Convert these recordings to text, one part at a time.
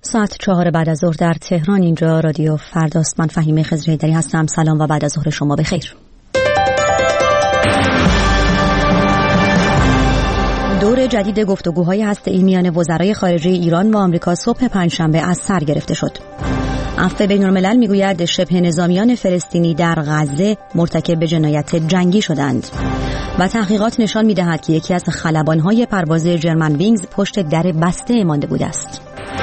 ساعت 4 بعد از ظهر در تهران. اینجا رادیو فرداست. من فهیمه خضرحیدری هستم. سلام و بعد از ظهر شما بخیر. دور جدید گفتگوهای هسته‌ای میان وزرای خارجه ایران و آمریکا صبح پنجشنبه از سر گرفته شد. عفو بین‌الملل میگوید شبه نظامیان فلسطینی در غزه مرتکب جنایت جنگی شدند و تحقیقات نشان می‌دهد که یکی از خلبان‌های پرواز جرمن وینگز پشت در بسته مانده بوده است.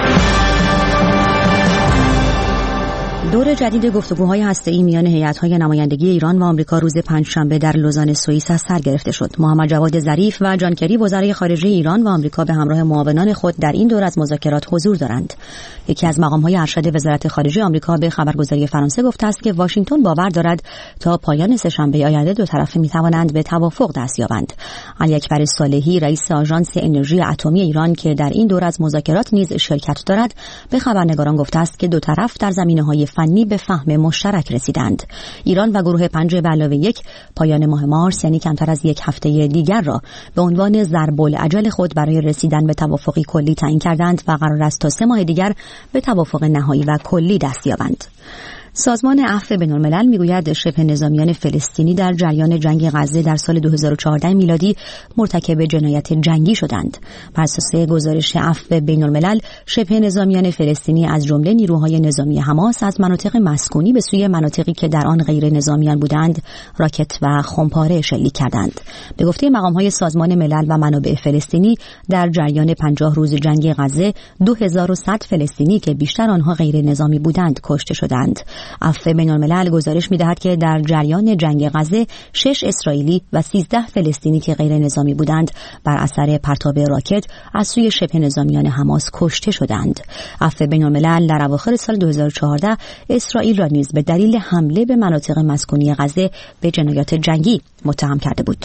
دور جدید گفتگوهای هسته‌ای میان هیئت‌های نمایندگی ایران و آمریکا روز پنجشنبه در لوزان سوئیس از سر گرفته شد. محمد جواد ظریف و جان کری وزرای خارجه ایران و آمریکا به همراه معاونان خود در این دور از مذاکرات حضور دارند. یکی از مقام‌های ارشد وزارت خارجه آمریکا به خبرگزاری فرانسه گفته است که واشنگتن باور دارد تا پایان سه‌شنبه آینده دو طرفه می‌توانند به توافق دست یابند. علی اکبر صالحی رئیس آژانس انرژی اتمی ایران که در این دور از مذاکرات نیز شرکت دارد به خبرنگاران گفته است که دو طرف در زمینه‌های فنی به فهم مشترک رسیدند. ایران و گروه 5+1 پایان ماه مارس یعنی کمتر از یک هفته دیگر را به عنوان ضرب‌الاجل خود برای رسیدن به توافقی کلی تعیین کردند و قرار است تا 3 ماه دیگر به توافق نهایی و کلی دست یابند. سازمان عفو بین‌الملل میگوید شبه نظامیان فلسطینی در جریان جنگ غزه در سال 2014 میلادی مرتکب جنایت جنگی شدند. بر اساس گزارش عفو بین‌الملل شبه نظامیان فلسطینی از جمله نیروهای نظامی حماس از مناطق مسکونی به سوی مناطقی که در آن غیر نظامیان بودند راکت و خمپاره شلیک کردند. به گفته مقام‌های سازمان ملل و منابع فلسطینی در جریان 50 روز جنگ غزه 2100 فلسطینی که بیشتر آنها غیر نظامی بودند کشته شدند. عفو بین‌الملل گزارش می‌دهد که در جریان جنگ غزه 6 اسرائیلی و 13 فلسطینی که غیر نظامی بودند بر اثر پرتاب راکت از سوی شبه نظامیان حماس کشته شدند. عفو بین‌الملل در اواخر سال 2014 اسرائیل را نیز به دلیل حمله به مناطق مسکونی غزه به جنایات جنگی متهم کرده بود.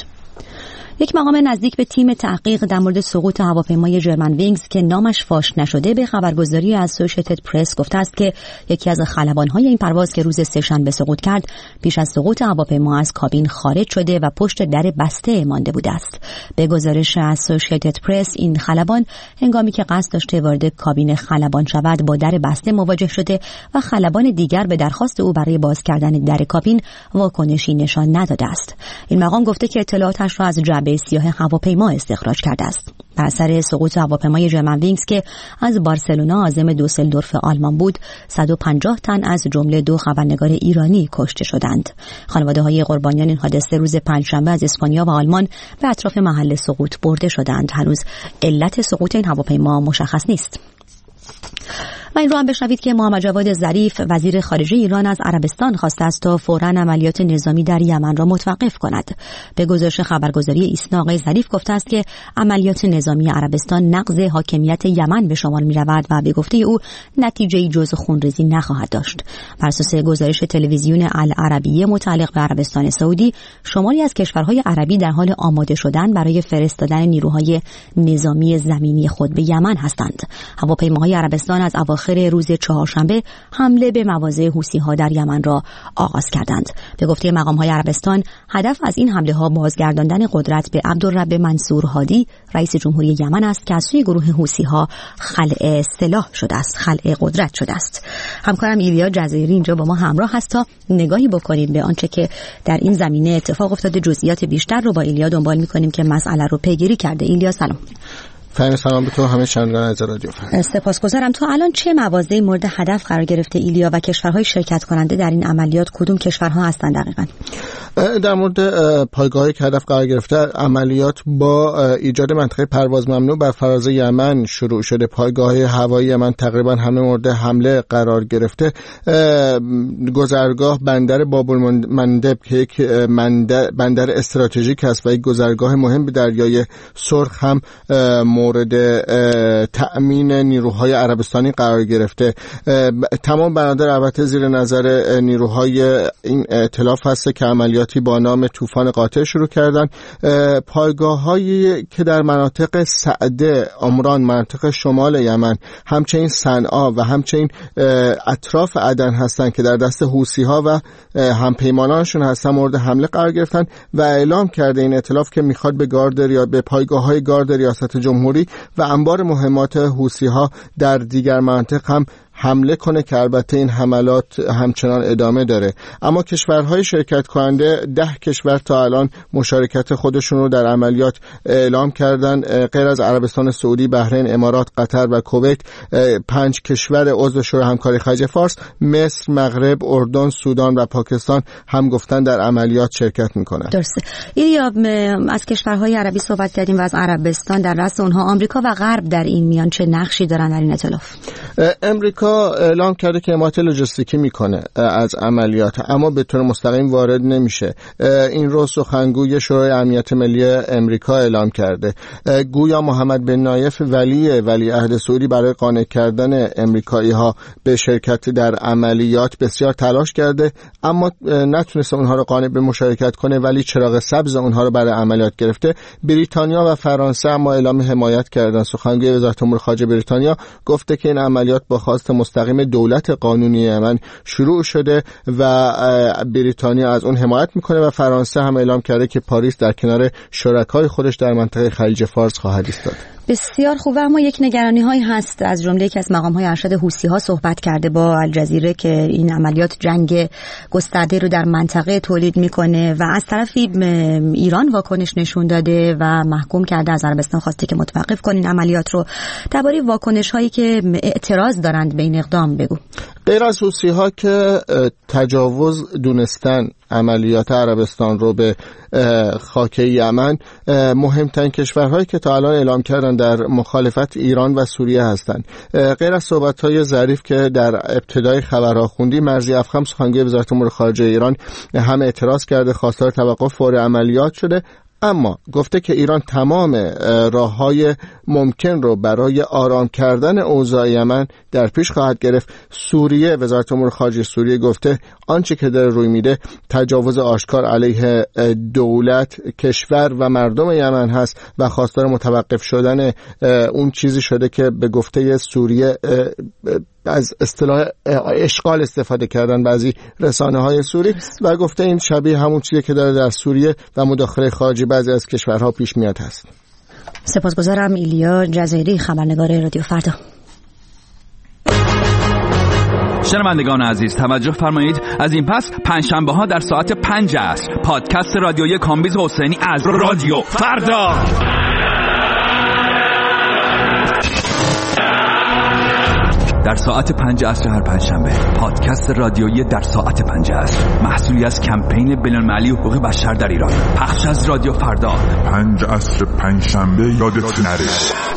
یک مقام نزدیک به تیم تحقیق در مورد سقوط هواپیمای جرمن وینگز که نامش فاش نشده به خبرگزاری اسوسییتد پرس گفته است که یکی از خلبان‌های این پرواز که روز سه‌شنبه سقوط کرد پیش از سقوط هواپیما از کابین خارج شده و پشت در بسته مانده بوده است. به گزارش اسوسییتد پرس این خلبان هنگامی که قصد داشته وارد کابین خلبان شود با در بسته مواجه شده و خلبان دیگر به درخواست او برای باز کردن در کابین واکنشی نشان نداده است. این مقام گفته که اطلاعاتش را از به سیاه هواپیما استخراج کرده است. بر اثر سقوط هواپیمای جرمن وینگز که از بارسلونا عازم دوسلدورف آلمان بود 150 تن از جمله 2 خبرنگار ایرانی کشته شدند. خانواده‌های قربانیان این حادثه روز پنجشنبه از اسپانیا و آلمان به اطراف محل سقوط برده شدند. هنوز علت سقوط این هواپیما مشخص نیست. و این رو هم بشنوید که محمد جواد ظریف وزیر خارجه ایران از عربستان خواسته است تا فوراً عملیات نظامی در یمن را متوقف کند. به گزارش خبرگزاری ایسنا آقای ظریف گفته است که عملیات نظامی عربستان نقض حاکمیت یمن به شمار می‌رود و به گفته او نتیجه‌ای جز خونریزی نخواهد داشت. بر اساس گزارش تلویزیون العربیه متعلق به عربستان سعودی، شماری از کشورهای عربی در حال آماده شدن برای فرستادن نیروهای نظامی زمینی خود به یمن هستند. هواپیماهای عربستان از اواخر روز چهارشنبه حمله به مواضع حوثی‌ها در یمن را آغاز کردند. به گفته مقام‌های عربستان، هدف از این حمله‌ها بازگرداندن قدرت به عبدالرب منصور هادی، رئیس جمهوری یمن است که از سوی گروه حوثی‌ها خلع سلاح شده است، خلع قدرت شده است. همکارم ایلیا جزایری اینجا با ما همراه هست تا نگاهی بکنیم به آنچه که در این زمینه اتفاق افتاده. جزئیات بیشتر رو با ایلیا دنبال می‌کنیم که مسئله رو پیگیری کرده. ایلیا سلام. فهم سلام به تو همه شنوندگان از رادیو فهم. سپاسگزارم. تو الان چه مواضعی مورد هدف قرار گرفته ایلیا و کشورهای شرکت کننده در این عملیات کدوم کشورها هستند دقیقاً؟ در مورد پایگاهی که هدف قرار گرفته عملیات با ایجاد منطقه پرواز ممنوع بر فراز یمن شروع شده. پایگاه هوایی یمن تقریبا همه مورد حمله قرار گرفته. گذرگاه بندر باب‌المندب که یک بندر استراتژیک است و یک گذرگاه مهم به دریای سرخ هم مورد تأمین نیروهای عربستانی قرار گرفته. تمام بنادر البته زیر نظر نیروهای این ائتلاف هست که عملیاتی با نام طوفان قاطع شروع کردن. پایگاه‌هایی که در مناطق سعده، عمران، مناطق شمال یمن، همچنین صنعا و همچنین اطراف عدن هستند که در دست حوثی‌ها و همپیمانانشون هستن مورد حمله قرار گرفتن و اعلام کرده این ائتلاف که میخواد به پایگاه‌های گارد ریاست جمهوری فوری و انبار مهمات حوثی‌ها در دیگر مناطق هم حمله کنه که البته این حملات همچنان ادامه داره. اما کشورهای شرکت کننده 10 کشور تا الان مشارکت خودشون رو در عملیات اعلام کردن. غیر از عربستان سعودی، بحرین، امارات، قطر و کویت، 5 کشور عضو شورای همکاری خلیج فارس، مصر، مغرب، اردن، سودان و پاکستان هم گفتن در عملیات شرکت میکنن. درسته. یا از کشورهای عربی صحبت کردیم و از عربستان، در رأس اونها آمریکا و غرب در این میان چه نقشی دارن در این ائتلاف؟ امریکا اعلام کرده که حمایت لوجستیکی میکنه از عملیات، اما به طور مستقیم وارد نمیشه. این رو سخنگوی شورای امنیت ملی امریکا اعلام کرده. گویا محمد بن نایف ولی عهد سعودی برای قانع کردن امریکایی ها به شرکت در عملیات بسیار تلاش کرده، اما نتونسته اونها رو قانع به مشارکت کنه، ولی چراغ سبز اونها رو برای عملیات گرفته. بریتانیا و فرانسه اما اعلام حمایت کردن. سخنگوی وزارت امور خارجه بریتانیا گفته که این عملیات با خواست مستقیم دولت قانونی یمن شروع شده و بریتانیا از اون حمایت میکنه و فرانسه هم اعلام کرده که پاریس در کنار شرکای خودش در منطقه خلیج فارس خواهد ایستاد. بسیار خوبه، اما یک نگرانی هایی هست. از جمله یکی از مقام های ارشد حوثی ها صحبت کرده با الجزیره که این عملیات جنگ گسترده رو در منطقه تولید میکنه و از طرفی ایران واکنش نشون داده و محکوم کرده، از عربستان خواسته که متوقف کنین عملیات رو. درباره واکنش هایی که اعتراض دارند به این اقدام بگو. غیر از حوثی ها که تجاوز دونستن عملیات عربستان رو به خاک یمن، مهمترین کشورهایی که تا الان اعلام کردن در مخالفت ایران و سوریه هستند. غیر از صحبت‌های ظریف که در ابتدای خبرها خوندی، مرضی افخم سخنگوی وزارت امور خارجه ایران هم اعتراض کرده، خواستار توقف فوری عملیات شده، اما گفته که ایران تمام راه‌های ممکن رو برای آرام کردن اوضاع یمن در پیش خواهد گرفت. سوریه، وزارت امور خارجه سوریه گفته آنچه که داره روی میده تجاوز آشکار علیه دولت، کشور و مردم یمن هست و خواستار متوقف شدن اون چیزی شده که به گفته سوریه از اصطلاح اشغال استفاده کردن بعضی رسانه‌های سوری و گفته این شبیه همون چیزی که داره در سوریه و مداخله خارجی بعضی از کشورها پیش میاد هست. سپاسگزارم. ایلیا جزایری، خبرنگار رادیو فردا. شنوندگان عزیز توجه فرمایید، از این پس پنجشنبه ها در ساعت 5 عصر پادکست رادیویی کامبیز حسینی از رادیو فردا در ساعت 5 عصر هر پنجشنبه. پادکست رادیویی در ساعت 5 عصر، محصولی از کمپین بین‌المللی حقوق بشر در ایران، پخش از رادیو فردا. 5 عصر پنجشنبه یادت نره.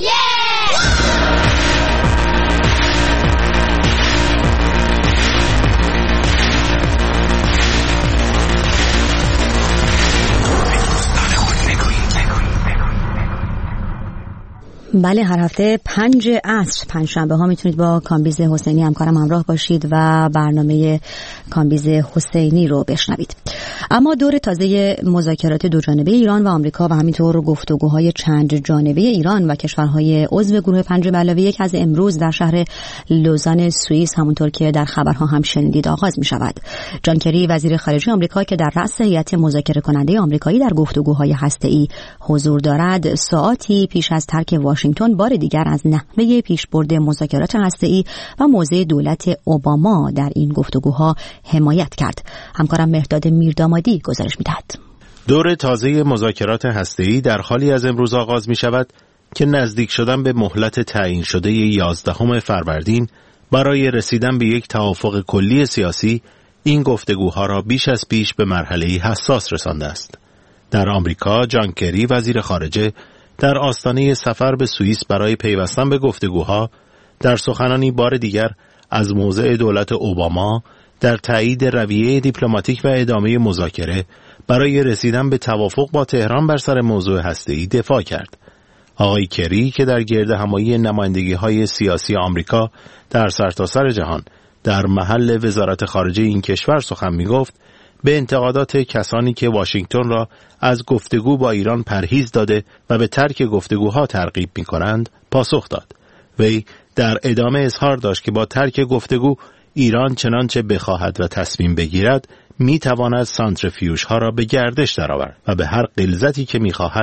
بله، هر هفته 5 عصر پنجشنبه ها میتونید با کامبیز حسینی همکارم همراه باشید و برنامه کامبیز حسینی رو بشنوید. اما دور تازه مذاکرات دو جانبه ایران و آمریکا و همینطور گفتگوهای چند جانبه ایران و کشورهای عضو گروه 5+1 از امروز در شهر لوزان سوئیس، همونطور که در خبرها هم شنیدید، آغاز می شود. جان کری وزیر خارجه آمریکا که در رأس هیئت مذاکره کننده آمریکایی در گفتگوهای هسته‌ای حضور دارد، ساعاتی پیش از ترک واشنگتن بار دیگر از نحوه پیشبرد مذاکرات هسته‌ای و موضع دولت اوباما در این گفتگوها حمایت کرد. همکارم مهرداد میردامادی گزارش می‌دهد. دور تازه مذاکرات هسته‌ای در حالی از امروز آغاز می‌شود که نزدیک شدن به مهلت تعیین شده 11 فروردین برای رسیدن به یک توافق کلی سیاسی این گفتگوها را بیش از پیش به مرحله‌ای حساس رسانده است. در آمریکا، جان کری وزیر خارجه در آستانه سفر به سوئیس برای پیوستن به گفتگوها در سخنانی بار دیگر از موضع دولت اوباما در تایید رویه دیپلماتیک و ادامه مذاکره برای رسیدن به توافق با تهران بر سر موضوع هسته‌ای دفاع کرد. آقای کری که در گردهمایی نمایندگی‌های سیاسی آمریکا در سرتاسر جهان در محل وزارت خارجه این کشور سخن می‌گفت، به انتقادات کسانی که واشنگتن را از گفتگو با ایران پرهیز داده و به ترک گفتگوها ترغیب می‌کنند پاسخ داد. وی در ادامه اظهار داشت که با ترک گفتگو ایران چنانچه بخواهد و تصمیم بگیرد می‌تواند سانتریفیوژها را به گردش درآورد و به هر غلظتی که می‌خواهد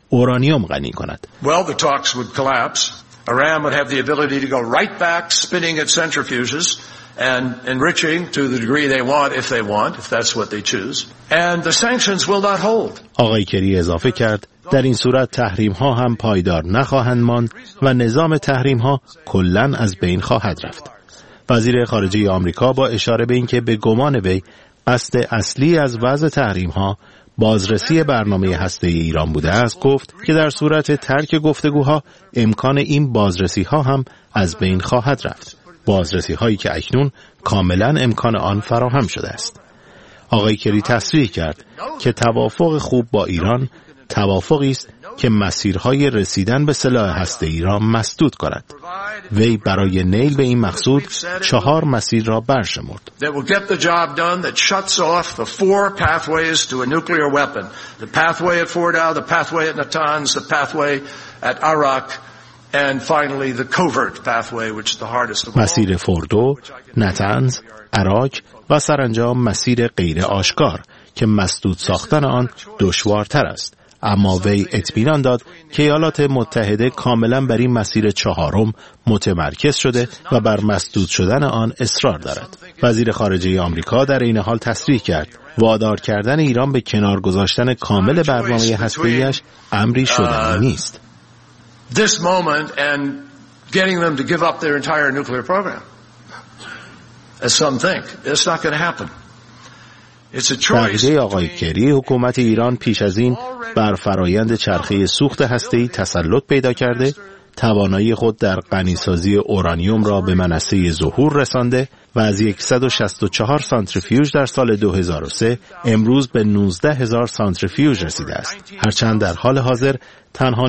اورانیوم غنی کند. Well, the talks would collapse. Iran would have the ability to go right back, spinning its centrifuges and enriching to the degree they want, if that's what they choose. And the sanctions will not hold. آقای کری اضافه کرد در این صورت تحریم ها هم پایدار نخواهند ماند و نظام تحریم ها کلاً از بین خواهد رفت. وزیر خارجه آمریکا با اشاره به اینکه به گمان وی قصد اصلی از وضع تحریم ها بازرسی برنامه هسته‌ای ایران بوده است، گفت که در صورت ترک گفتگوها امکان این بازرسی ها هم از بین خواهد رفت. بازرسی هایی که اکنون کاملا امکان آن فراهم شده است. آقای کری تصریح کرد که توافق خوب با ایران توافقی است که مسیرهای رسیدن به سلاح هسته‌ای را مسدود کند. وی برای نیل به این مقصود 4 مسیر را برشمرد. مسیر فوردو، نتنز، عراق و سرانجام مسیر غیر آشکار که مسدود ساختن آن دشوارتر است. اما وی اطمینان داد که ایالات متحده کاملا بر این مسیر 4م متمرکز شده و بر مسدود شدن آن اصرار دارد. وزیر خارجه آمریکا در این حال تصریح کرد وادار کردن ایران به کنار گذاشتن کامل برنامه هسته‌ایش امری شدنی نیست. This moment and getting them to give up their entire nuclear program, as some think, it's not going to happen. بقیده آقای کری، حکومت ایران پیش از این بر فرایند چرخه سوخت هسته‌ای تسلط پیدا کرده، توانایی خود در غنیسازی اورانیوم را به منصه ظهور رسانده و از 164 سانتریفیوژ در سال 2003 امروز به 19,000 سانتریفیوژ رسیده است. هرچند در حال حاضر تنها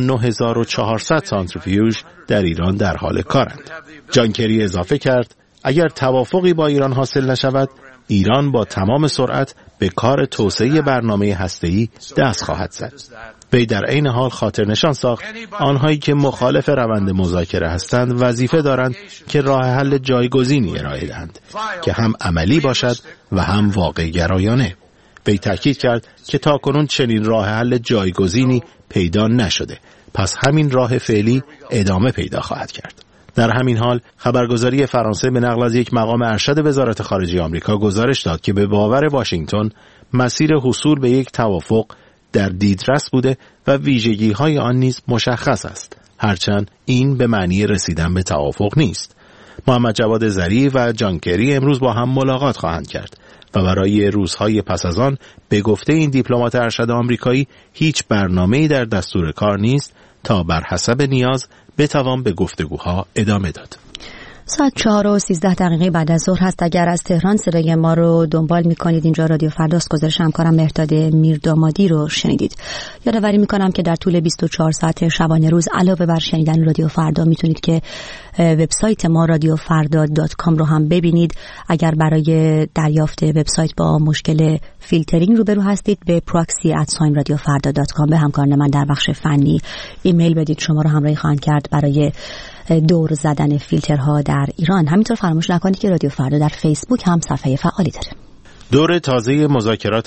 9,400 سانتریفیوژ در ایران در حال کارند. جان کری اضافه کرد اگر توافقی با ایران حاصل نشود، ایران با تمام سرعت به کار توسعه برنامه هسته‌ای دست خواهد زد. وی در عین حال خاطر نشان ساخت آنهایی که مخالف روند مذاکره هستند وظیفه دارند که راه حل جایگزینی ارائه دهند که هم عملی باشد و هم واقع گرایانه. وی تاکید کرد که تاکنون چنین راه حل جایگزینی پیدا نشده، پس همین راه فعلی ادامه پیدا خواهد کرد. در همین حال خبرگزاری فرانسه به نقل از یک مقام ارشد وزارت خارجه آمریکا گزارش داد که به باور واشنگتن مسیر حصول به یک توافق در دیدرس بوده و ویژگی‌های آن نیز مشخص است، هرچند این به معنی رسیدن به توافق نیست. محمد جواد ظریف و جان کری امروز با هم ملاقات خواهند کرد و برای روزهای پس از آن به گفته این دیپلمات ارشد آمریکایی هیچ برنامه‌ای در دستور کار نیست تا بر حسب نیاز بتوان به گفتگوها ادامه داد. ساعت 4:13 بعد از ظهر هست. اگر از تهران صدای ما رو دنبال می‌کنید، اینجا رادیو فرداست. گزارش همکارم مهرداد میردامادی رو شنیدید. یادآوری می‌کنم که در طول 24 ساعت شبانه روز علاوه بر شنیدن رادیو فردا میتونید که وبسایت ما radiofrda.com رو هم ببینید. اگر برای دریافت وبسایت با مشکل فیلترینگ روبرو هستید، به proxy@radiofarda.com به همکاران من در بخش فنی ایمیل بدید. شما رو همراهی خواهند کرد برای دور زدن فیلترها در ایران. همینطور فراموش نکنید که رادیو فردا در فیسبوک هم صفحه فعالی داره. دور تازه مذاکرات.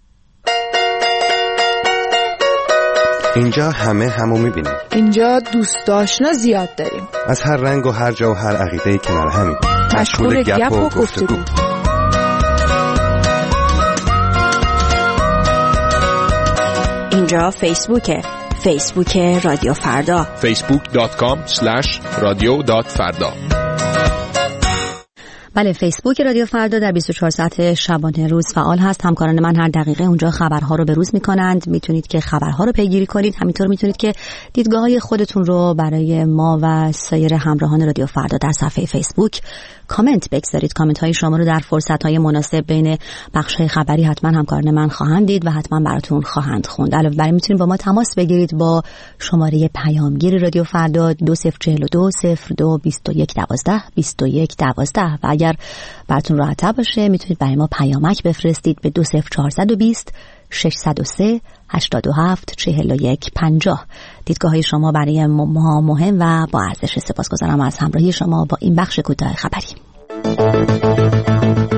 اینجا همو میبینیم. اینجا دوست آشنا زیاد داریم. از هر رنگ و هر جا و هر عقیده‌ای کنار همیم. مشغول گپ و گفتگو. اینجا فیسبوک رادیو فردا. facebook.com/radio.farda. بله، فیسبوک رادیو فردا در 24 ساعت شبانه روز فعال هست. همکاران من هر دقیقه اونجا خبرها رو بروز میکنند. میتونید که خبرها رو پیگیری کنید. همینطور میتونید که دیدگاه‌های خودتون رو برای ما و سایر همراهان رادیو فردا در صفحه فیسبوک کامنت بگذارید. کامنت های شما رو در فرصت‌های مناسب بین بخش‌های خبری حتما همکاران من خواهند دید و حتما براتون خواهند خوند. علاوه بر این میتونید با ما تماس بگیرید با شماره پیامگیر رادیو فردا 2042 02 21 12 21 12 و اگر براتون راحت باشه میتونید برای ما پیامک بفرستید به 20420 603 87 41 50. دیدگاه‌های شما برای ما مهم و با ارزش. سپاسگزارم از همراهی شما با این بخش کوتاه خبری.